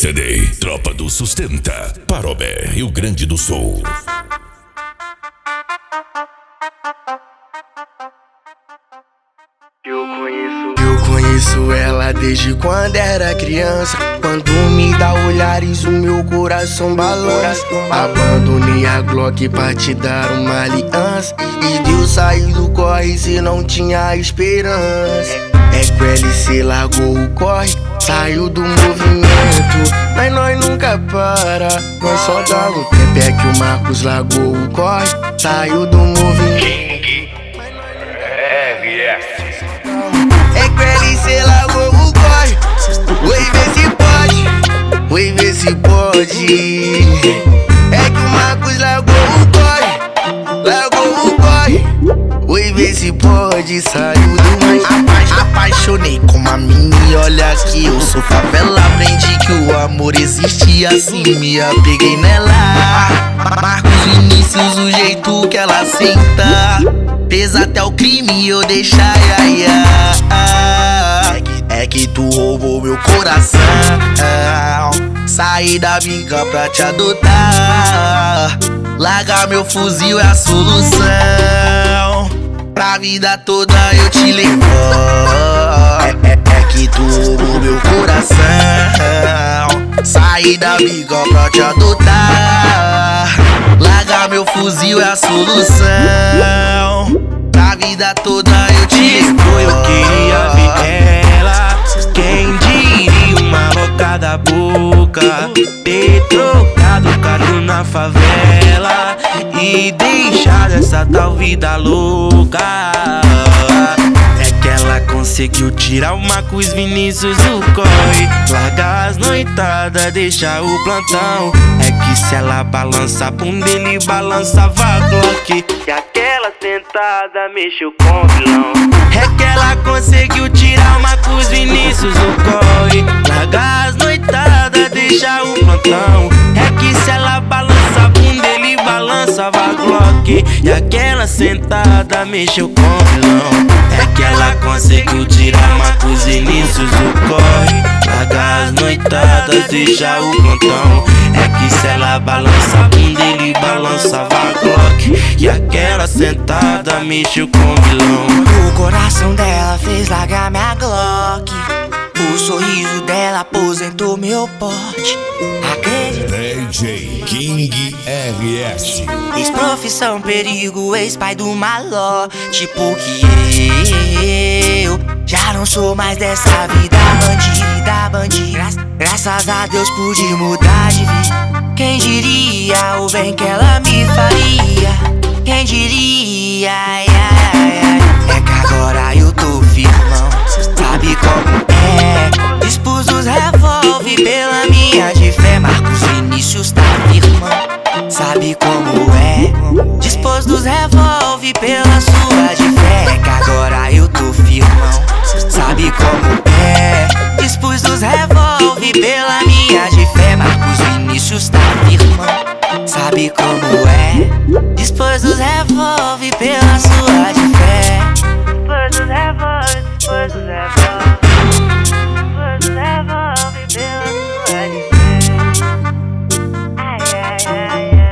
CD, Tropa do Sustenta, Parobé, Rio Grande do Sul. Eu conheço ela desde quando era criança. Quando me dá olhares o meu coração balança. Abandonei a Glock pra te dar uma aliança. E Deus saiu do corre se não tinha esperança. É que o LC largou o corre, saiu do movimento. Mas nós nunca para, nós só dá um tempo. É que o Marcos largou o corre, saiu do movimento. É que o LC largou o corre, oi vê se pode, oi vê se pode. É que o Marcos largou o corre, oi vê se pode. Saiu do apaixonei com uma mini, olha que eu sou favela. Aprendi que o amor existe assim, me apeguei nela. Marcos Vinícius, o jeito que ela senta, pesa até o crime eu deixar, É que tu roubou meu coração, saí da bica pra te adotar. Largar meu fuzil é a solução, pra vida toda eu te levo. É que tu roubou meu coração, saí da bica pra te adotar. Largar meu fuzil é a solução, pra vida toda eu te levo. Eu queria ver ela, quem diria uma louca da boca, ter trocado o carro na favela e deixado essa tal vida louca. É que ela conseguiu tirar o Marcos Vinícius do corre, largar as noitadas, deixar o plantão. É que se ela balança a bunda, ele balançava a Glock, e aquela sentada mexeu com o vilão. É que ela conseguiu tirar o Marcos Vinícius do corre, largar as noitadas, deixar o plantão. É que se ela balança a bunda, ele balançava a Glock, e aquela sentada mexeu com o vilão. É que ela conseguiu tirar o Marcos Vinícius do corre, largar as noitadas, deixar o plantão. É que se ela balança a bunda, ele balançava a Glock, e aquela sentada mexeu com o vilão. O coração dela fez largar minha Glock, o sorriso dela aposentou meu porte. Acredito. DJ King RS, Ex-profissão perigo, ex-pai do malote. Porque eu já não sou mais dessa vida bandida. Graças a Deus pude mudar de vida. Quem diria o bem que ela me faria? Quem diria? É que agora eu tô firmão, sabe como é? Dispus os revólver pela minha de fé. Marcos Vinícius tá firmão, sabe como é? Dispus dos revólver pela sua de fé. É que agora eu tô firmão, sabe como é? Dispus dos revólver pela minha de fé. Marcos Vinícius tá firmão, sabe como é? Dispus dos revólver pela sua de fé. Dispus dos revólver, dispus dos revólver, dispus dos revólver pela sua de fé. Ai, ai, ai,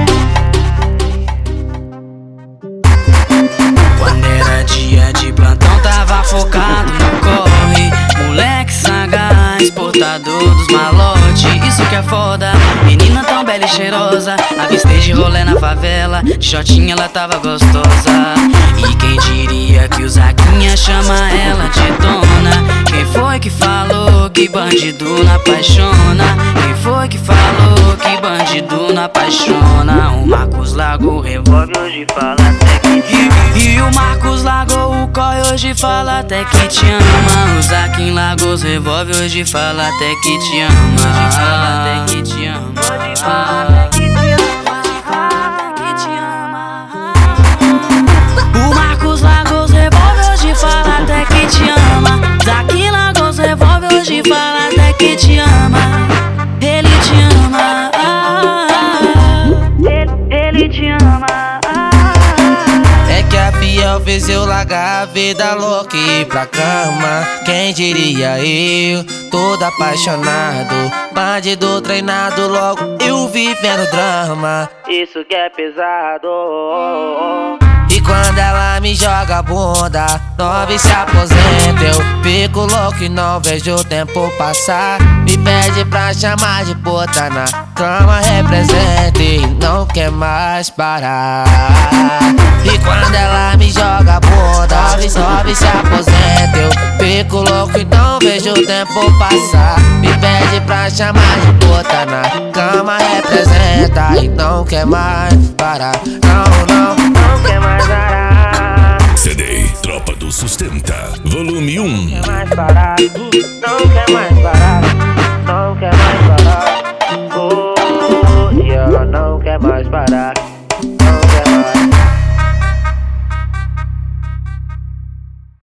ai. Quando era dia de plantão, tava focado no corre. Moleque sagaz, portador dos malote. Isso que é foda, menina tão bela e cheirosa. Avistei de rolê na favela, de shotinha ela tava gostosa. E quem diria que o Zaquinha chama ela de dona? Quem foi que falou que bandido não apaixona? Quem foi que falou que bandido não apaixona? O Marcos largou o revólver, hoje fala até que te ama. E o Marcos largou o corre, hoje fala até que te ama. O Zaquinha largou os revólver, hoje fala até que te ama. Hoje fala até que te ama. Hoje fala até que te ama. Hoje fala até que te ama. O Marcos largou os revólver, hoje fala até que te ama. Zaquinha largou os revólver, hoje fala até que te ama. Ele te ama. Ele te ama. É que a fiel fez eu largar a vida louca e ir pra cama. Quem diria eu, todo apaixonado, bandido treinado, logo eu vivendo drama. Isso que é pesado. E quando ela me joga a bunda, nove se aposenta. Eu fico louco e não vejo o tempo passar. Me pede pra chamar de puta na cama, representa e não quer mais parar. E quando ela me joga a bunda, nove se aposenta. Eu fico louco e não vejo o tempo passar. Me pede pra chamar de puta na cama, representa e não quer mais parar. Não quer mais parar. CD Tropa do Sustenta, volume 1. Não quer mais parar, não quer mais parar, não quer mais parar. Oh, e ela não quer mais parar.